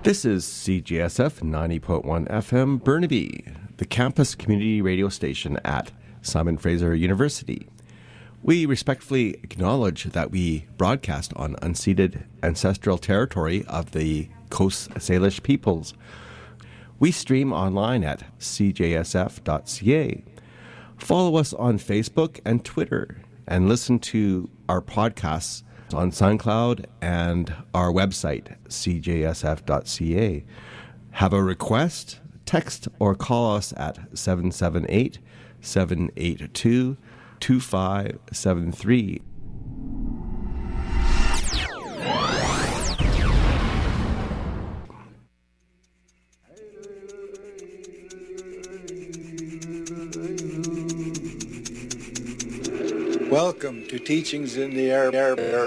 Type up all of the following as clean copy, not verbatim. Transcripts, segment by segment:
This is CJSF 90.1 FM Burnaby, the campus community radio station at Simon Fraser University. We respectfully acknowledge that we broadcast on unceded ancestral territory of the Coast Salish peoples. We stream online at cjsf.ca. Follow us on Facebook and Twitter, and listen to our podcasts on SoundCloud and our website, cjsf.ca. Have a request? Text or call us at 778-782-2573. Welcome to Teachings in the Air.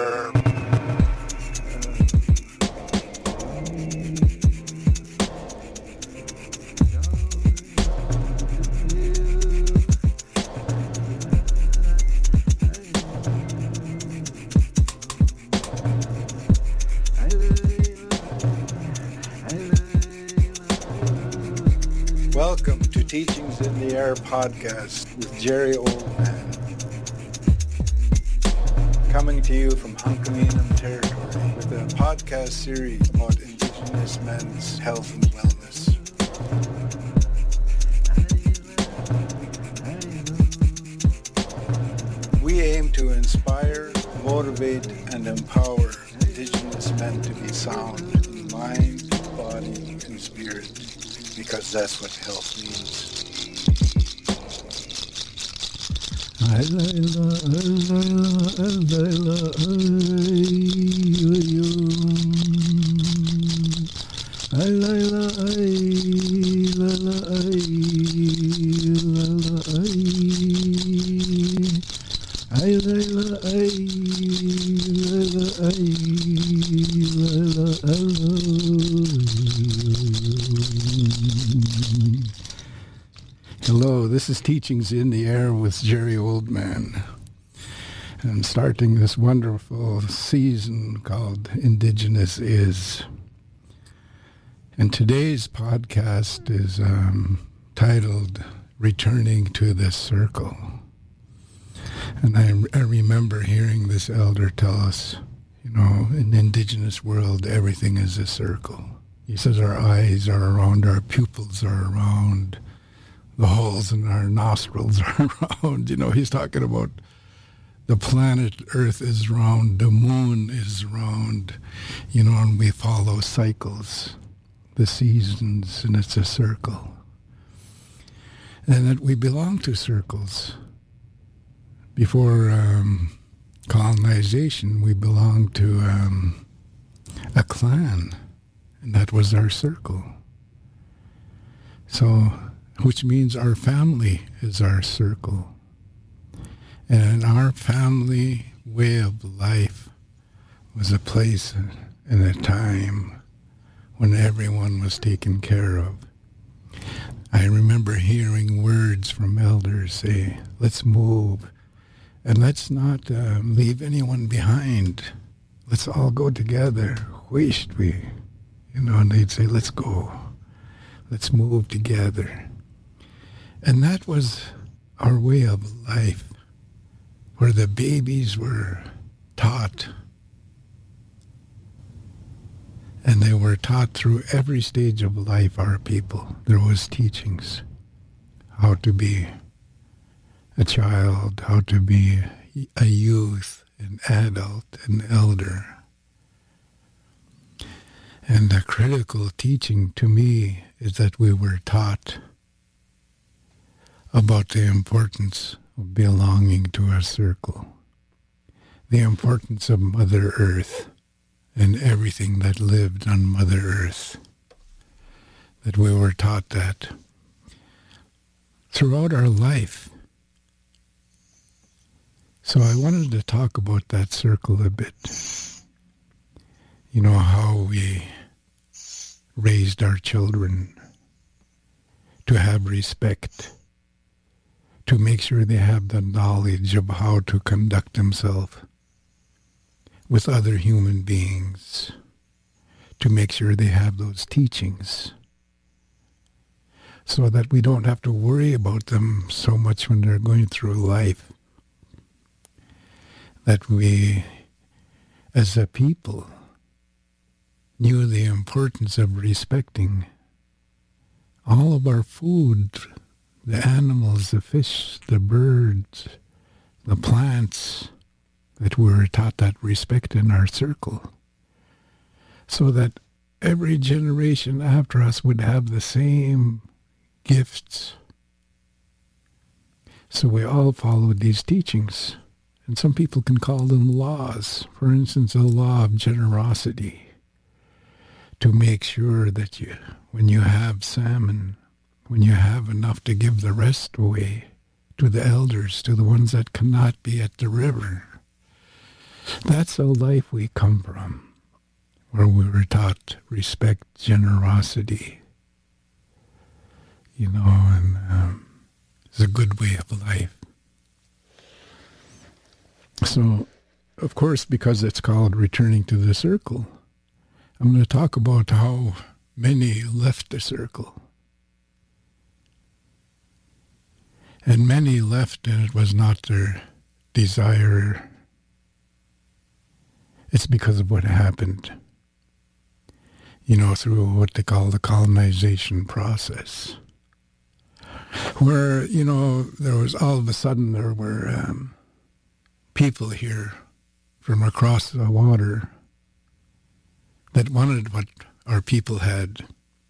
Welcome to Teachings in the Air podcast with Jerry Oldman. Coming to you from Hunkaminam territory with a podcast series about Indigenous men's health and wellness. We aim to inspire, motivate, and empower Indigenous men to be sound in mind, body, and spirit, because that's what health means. Hello, this is Teachings in the Air with Jerry Oldman. I'm starting this wonderful season called Indigenous Is. And today's podcast is titled Returning to the Circle. And I remember hearing this elder tell us, in the Indigenous world, everything is a circle. He says our eyes are around, our pupils are around, the holes in our nostrils are round. He's talking about the planet Earth is round, the moon is round, and we follow cycles, the seasons, and it's a circle. And that we belong to circles. Before colonization, we belonged to a clan, and that was our circle. So, which means our family is our circle. And our family way of life was a place and a time when everyone was taken care of. I remember hearing words from elders say, let's move, and let's not leave anyone behind. Let's all go together. Wished we, and they'd say, let's go. Let's move together. And that was our way of life, where the babies were taught. And they were taught through every stage of life, our people. There was teachings. How to be a child, how to be a youth, an adult, an elder. And the critical teaching to me is that we were taught about the importance of belonging to a circle, the importance of Mother Earth and everything that lived on Mother Earth, that we were taught that throughout our life. So I wanted to talk about that circle a bit. How we raised our children to have respect, to make sure they have the knowledge of how to conduct themselves with other human beings, to make sure they have those teachings, so that we don't have to worry about them so much when they're going through life. That we, as a people, knew the importance of respecting all of our food, the animals, the fish, the birds, the plants, that we were taught that respect in our circle, so that every generation after us would have the same gifts. So we all followed these teachings. And some people can call them laws. For instance, a law of generosity, to make sure that when you have salmon, when you have enough to give the rest away to the elders, to the ones that cannot be at the river. That's the life we come from, where we were taught respect, generosity, and it's a good way of life. So, of course, because it's called Returning to the Circle, I'm going to talk about how many left the circle. And many left, and it was not their desire. It's because of what happened, through what they call the colonization process. Where, there was all of a sudden there were people here from across the water that wanted what our people had,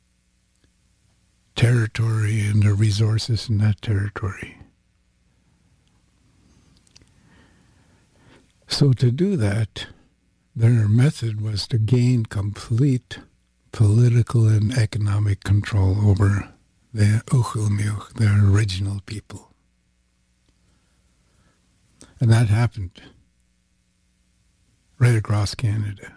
territory and the resources in that territory. So to do that, their method was to gain complete political and economic control over the Uchilmiuch, the original people. And that happened right across Canada.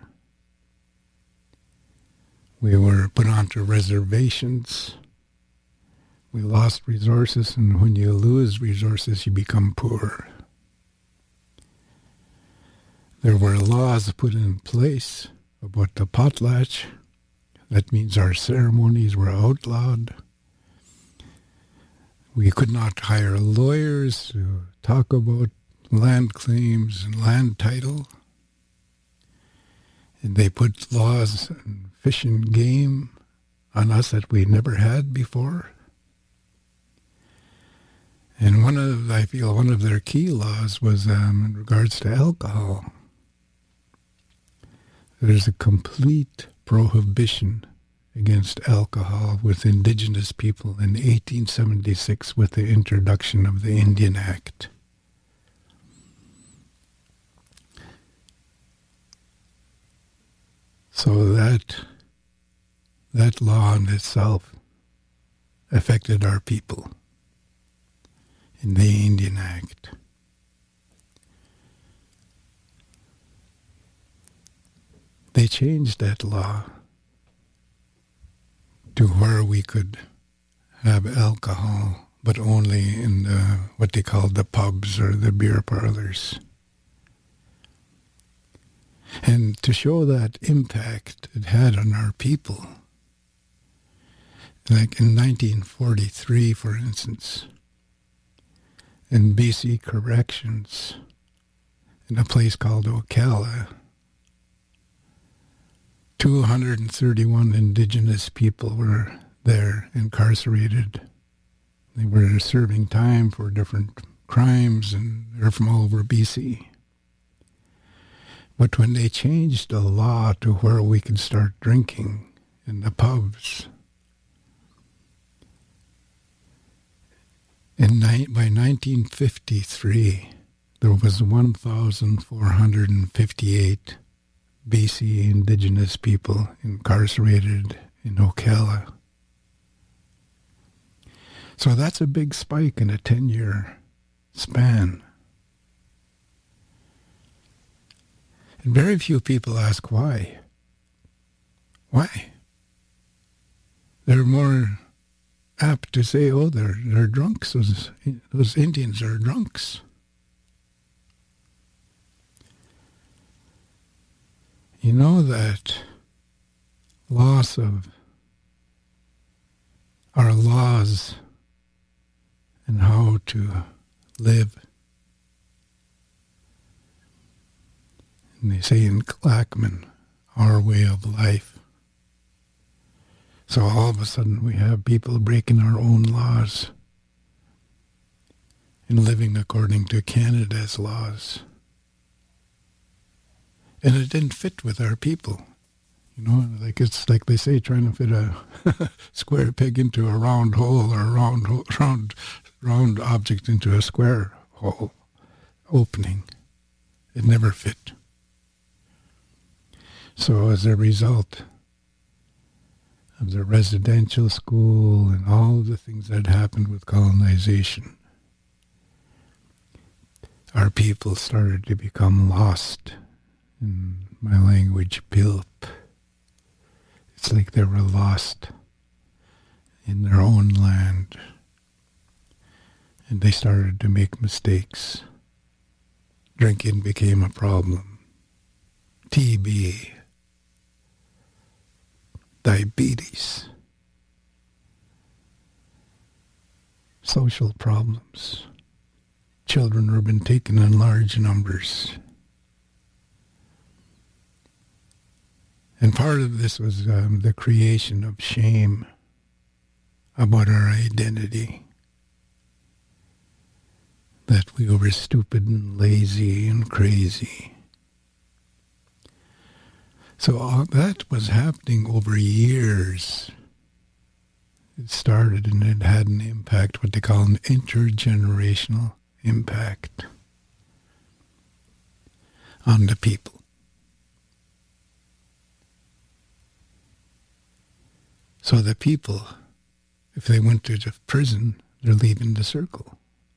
We were put onto reservations. We lost resources, and when you lose resources, you become poor. There were laws put in place about the potlatch. That means our ceremonies were outlawed. We could not hire lawyers to talk about land claims and land title. And they put laws on fish and game on us that we never had before. And one of their key laws was in regards to alcohol. There's a complete prohibition against alcohol with Indigenous people in 1876 with the introduction of the Indian Act. So that law in itself affected our people in the Indian Act. They changed that law to where we could have alcohol, but only in what they called the pubs or the beer parlors. And to show that impact it had on our people, like in 1943, for instance, in BC Corrections, in a place called Ocala, 231 Indigenous people were there incarcerated. They were serving time for different crimes, and they're from all over BC. But when they changed the law to where we could start drinking in the pubs, by 1953, there was 1,458 BC Indigenous people incarcerated in Ocala. So that's a big spike in a 10-year span. And very few people ask why. Why? They're more apt to say, oh, they're drunks. Those Indians are drunks. You know that loss of our laws and how to live. And they say in Clackman, our way of life. So all of a sudden we have people breaking our own laws and living according to Canada's laws. And it didn't fit with our people. You know, like it's like they say, trying to fit a square peg into a round hole, or a round object into a square hole opening. It never fit. So as a result of the residential school and all of the things that happened with colonization, our people started to become lost. In my language, pilp. It's like they were lost in their own land. And they started to make mistakes. Drinking became a problem. TB. Diabetes. Social problems. Children were being taken in large numbers. And part of this was the creation of shame about our identity. That we were stupid and lazy and crazy. So all that was happening over years. It started and it had an impact, what they call an intergenerational impact on the people. So the people, if they went to the prison, they're leaving the circle.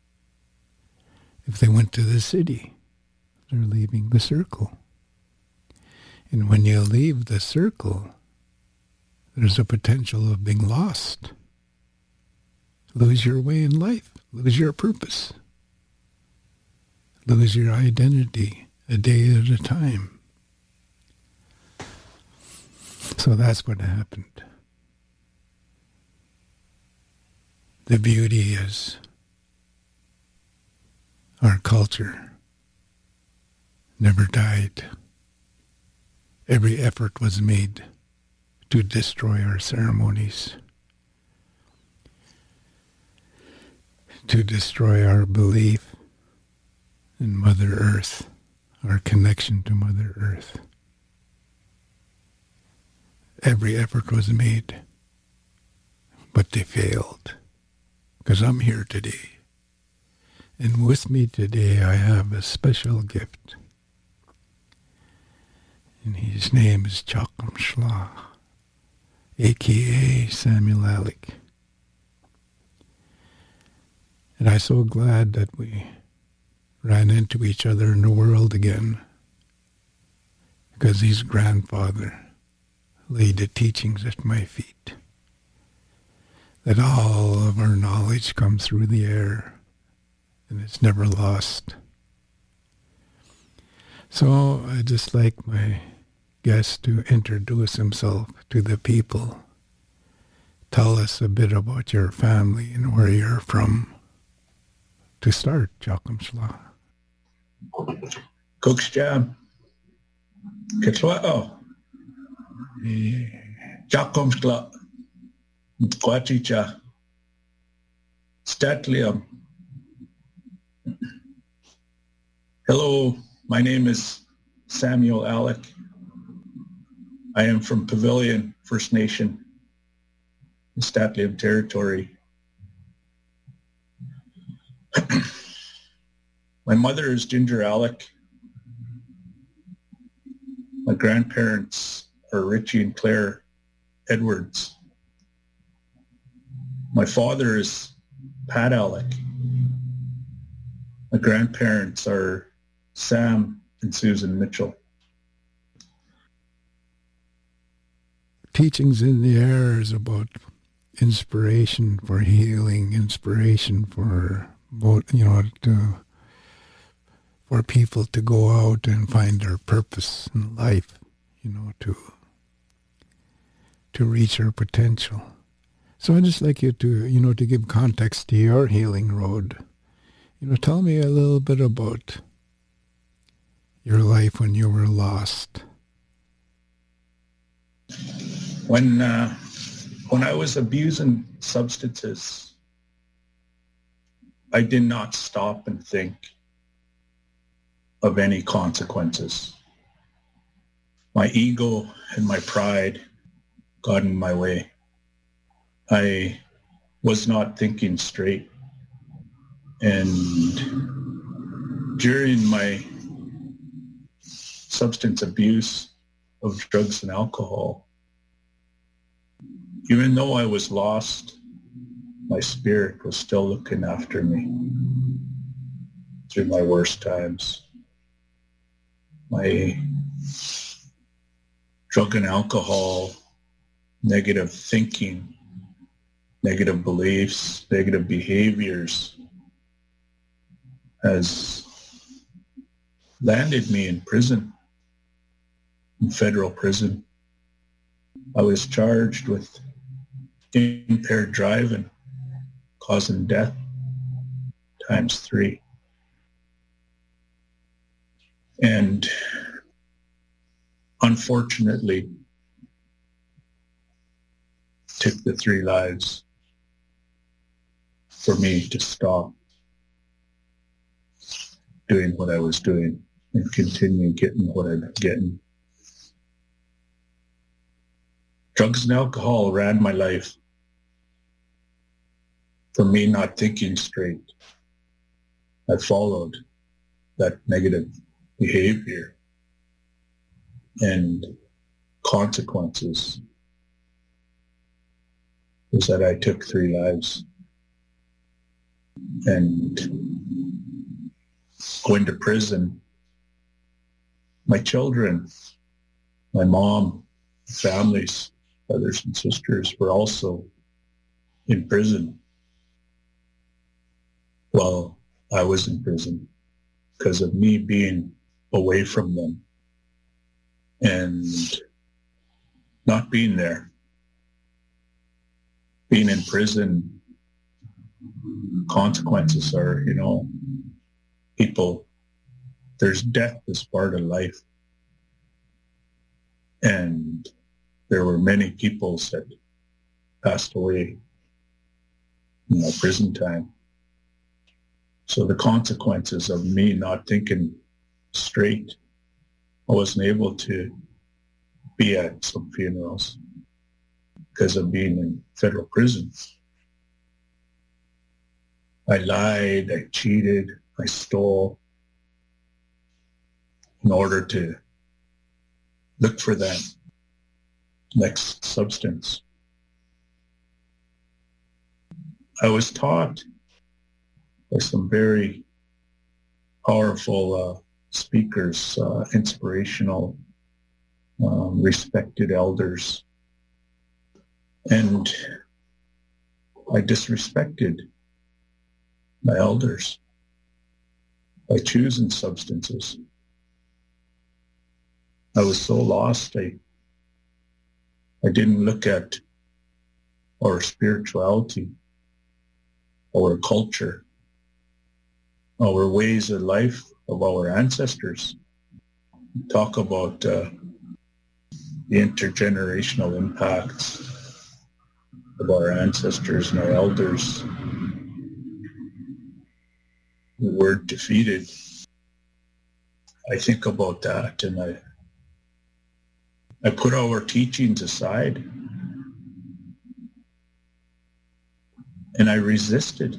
If they went to the city, they're leaving the circle. And when you leave the circle, there's a potential of being lost. Lose your way in life. Lose your purpose. Lose your identity a day at a time. So that's what happened. The beauty is our culture never died. Every effort was made to destroy our ceremonies, to destroy our belief in Mother Earth, our connection to Mother Earth. Every effort was made, but they failed. Because I'm here today. And with me today I have a special gift. And his name is Chakam Shla, a.k.a. Samuel Alec. And I'm so glad that we ran into each other in the world again. Because his grandfather laid the teachings at my feet. That all of our knowledge comes through the air and it's never lost. So I just like my guest to introduce himself to the people. Tell us a bit about your family and where you're from. To start, Chakam Shla. Cooksham. Kitwao. Chakam Shla. Quachicha, Statlium. Hello, my name is Samuel Alec. I am from Pavilion First Nation, in Statlium Territory. My mother is Ginger Alec. My grandparents are Richie and Claire Edwards. My father is Pat Alec. My grandparents are Sam and Susan Mitchell. Teachings in the Air is about inspiration for healing, inspiration for, for people to go out and find their purpose in life, to to reach her potential. So I'd just like you to, to give context to your healing road. Tell me a little bit about your life when you were lost. When I was abusing substances, I did not stop and think of any consequences. My ego and my pride got in my way. I was not thinking straight. And during my substance abuse of drugs and alcohol, even though I was lost, my spirit was still looking after me through my worst times. My drug and alcohol, negative thinking, negative beliefs, negative behaviors has landed me in prison, in federal prison. I was charged with impaired driving, causing death, ×3. And unfortunately, took the 3 lives for me to stop doing what I was doing and continue getting what I've been getting. Drugs and alcohol ran my life. For me not thinking straight, I followed that negative behavior and consequences was that I took 3 lives. And going to prison, my children, my mom, families, brothers and sisters were also in prison while I was in prison because of me being away from them and not being there. Being in prison, consequences are, people, there's death as part of life. And there were many people that passed away in my prison time. So the consequences of me not thinking straight, I wasn't able to be at some funerals because of being in federal prison. I lied, I cheated, I stole in order to look for that next substance. I was taught by some very powerful speakers, inspirational, respected elders, and I disrespected my elders by choosing substances. I was so lost, I didn't look at our spirituality, our culture, our ways of life of our ancestors. Talk about the intergenerational impacts of our ancestors and our elders who were defeated. I think about that and I put our teachings aside and I resisted.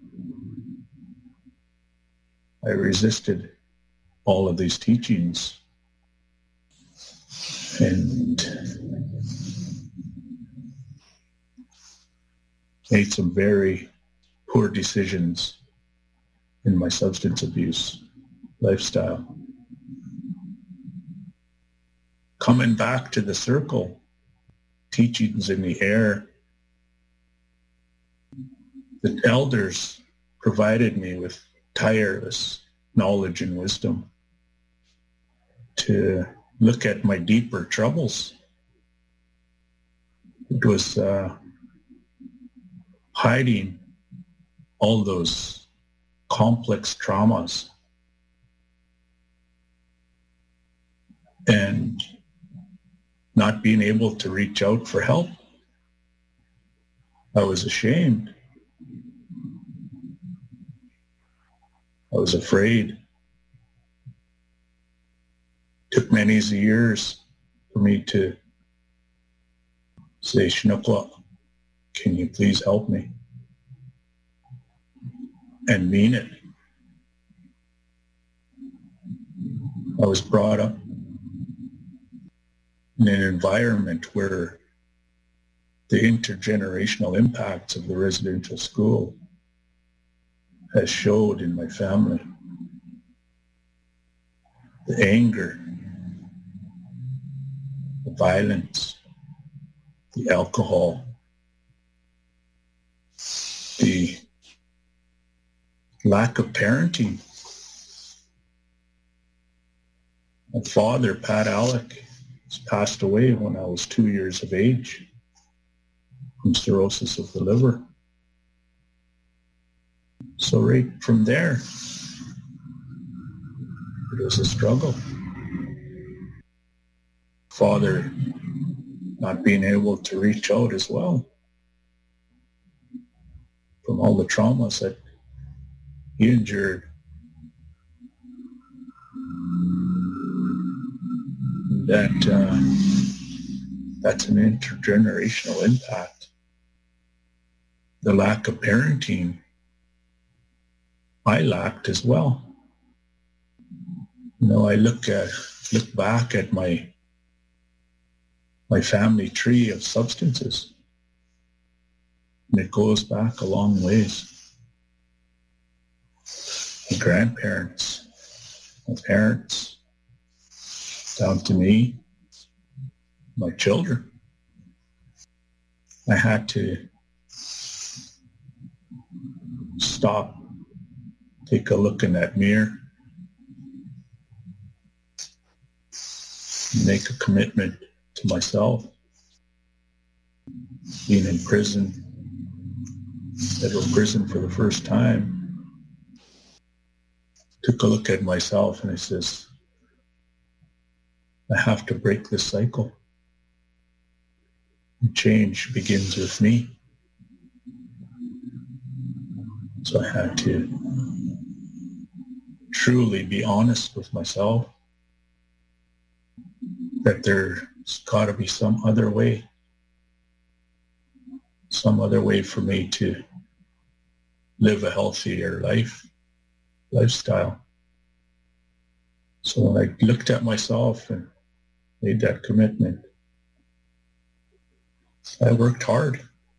I resisted all of these teachings and made some very poor decisions in my substance abuse lifestyle. Coming back to the circle, teachings in the air, the elders provided me with tireless knowledge and wisdom to look at my deeper troubles It was hiding all those complex traumas and not being able to reach out for help. I was ashamed. I was afraid. It took many years for me to say, Shinukwa, can you please help me? And mean it. I was brought up in an environment where the intergenerational impacts of the residential school has showed in my family. The anger, the violence, the alcohol, the lack of parenting. My father, Pat Alec, passed away when I was 2 years of age from cirrhosis of the liver. So right from there, it was a struggle. Father not being able to reach out as well from all the traumas that he endured. That's an intergenerational impact. The lack of parenting, I lacked as well. You know, I look back at my family tree of substances, and it goes back a long ways. My grandparents, my parents, down to me, my children. I had to stop, take a look in that mirror, make a commitment to myself. Being in prison, federal prison for the first time, took a look at myself and I says, I have to break this cycle. And change begins with me. So I had to truly be honest with myself that there's got to be some other way for me to live a healthier lifestyle. So when I looked at myself and made that commitment, I worked hard.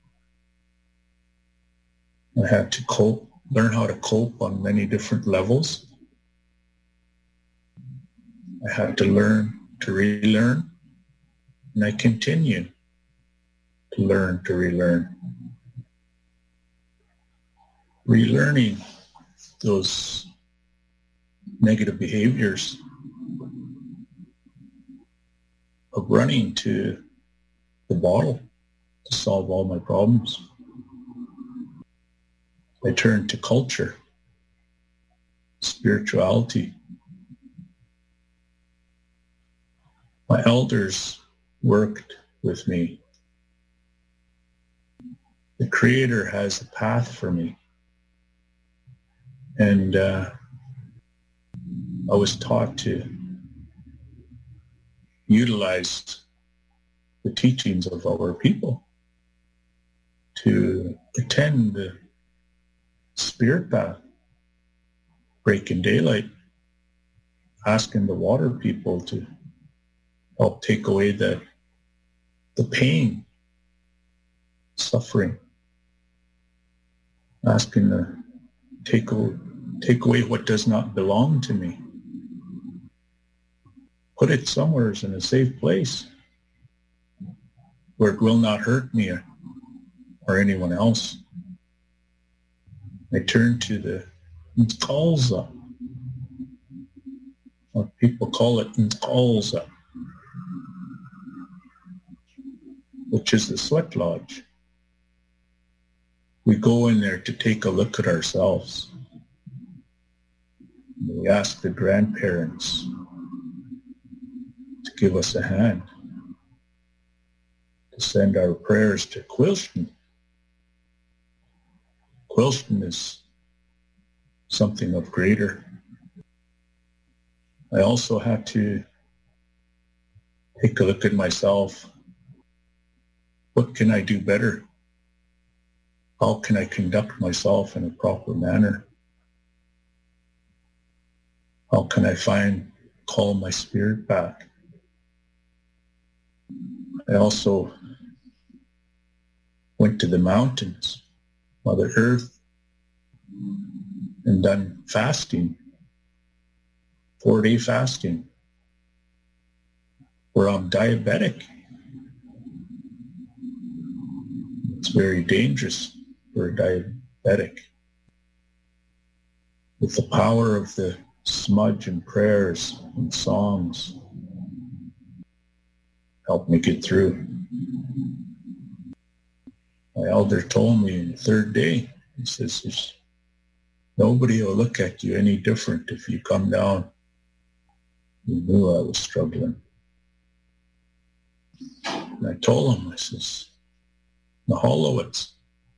I had to learn how to cope on many different levels. I had to learn to relearn, and I continue to learn to relearn. Relearning those negative behaviors of running to the bottle to solve all my problems. I turned to culture, spirituality. My elders worked with me. The Creator has a path for me. And I was taught to utilize the teachings of our people to attend the spirit path, breaking daylight, asking the water people to help take away the pain, suffering, asking to take away what does not belong to me. Put it somewhere in a safe place where it will not hurt me or anyone else. I turn to the Nkalza. What people call it Nkalza. which is the Sweat Lodge. We go in there to take a look at ourselves. We ask the grandparents to give us a hand, to send our prayers to Quilston. Quilston is something of greater. I also had to take a look at myself. What can I do better? How can I conduct myself in a proper manner? How can I call my spirit back? I also went to the mountains, Mother Earth, and done fasting, 4-day fasting, where I'm diabetic. It's very dangerous for a diabetic. With the power of the smudge and prayers and songs, helped me get through. My elder told me in the 3rd day, he says, nobody will look at you any different if you come down. He knew I was struggling. And I told him, I says, Naholowitz,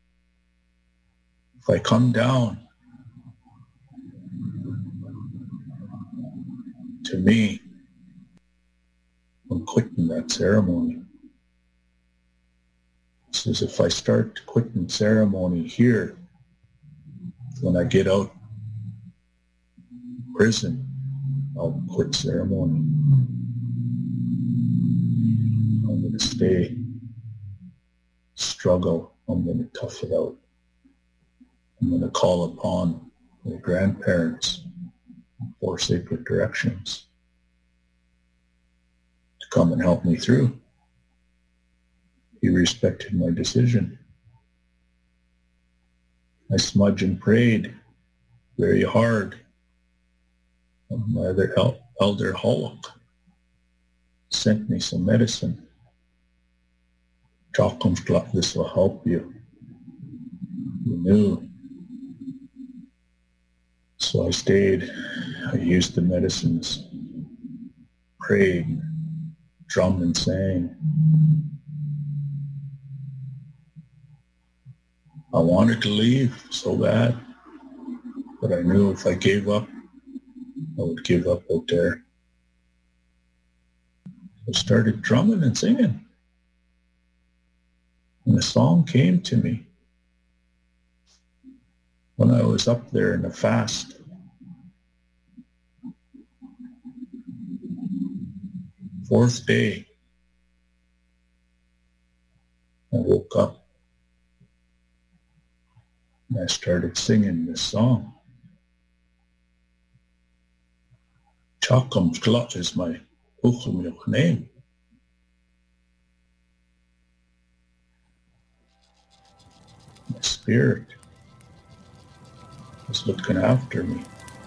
if I come down, to me, I'm quitting that ceremony. He says, if I start quitting ceremony here, when I get out of prison, I'll quit ceremony. I'm going to stay, struggle. I'm going to tough it out. I'm going to call upon my grandparents for sacred directions to come and help me through. He respected my decision. I smudged and prayed very hard. My other elder Hollock sent me some medicine. This will help you. He knew. So I stayed. I used the medicines, prayed, drummed and sang. I wanted to leave so bad, but I knew if I gave up, I would give up out there. I started drumming and singing. And a song came to me when I was up there in the fast. Fourth day, I woke up and I started singing this song. Chakam Sklat is my Uchumilk name. My spirit was looking after me.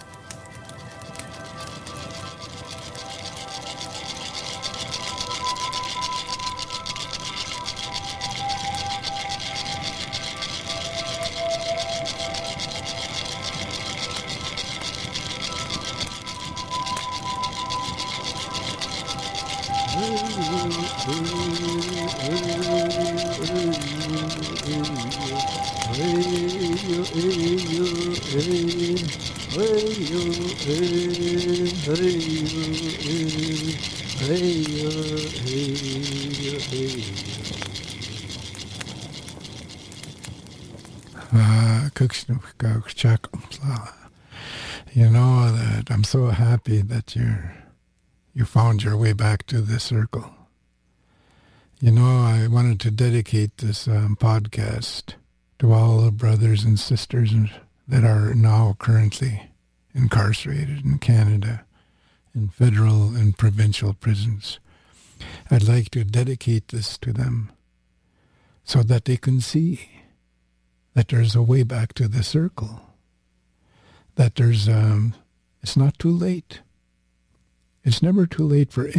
You know that I'm so happy that you found your way back to this circle. You know, I wanted to dedicate this podcast to all the brothers and sisters that are now currently incarcerated in Canada, in federal and provincial prisons. I'd like to dedicate this to them so that they can see that there's a way back to the circle, that there's, it's not too late. It's never too late for